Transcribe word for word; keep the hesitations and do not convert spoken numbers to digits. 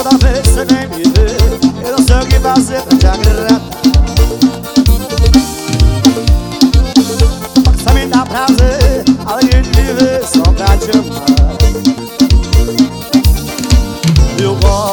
Toda vez que você vem me ver, eu não sei o que fazer pra te agradar. Só me dá prazer, além de me ver só pra te amar. Eu gosto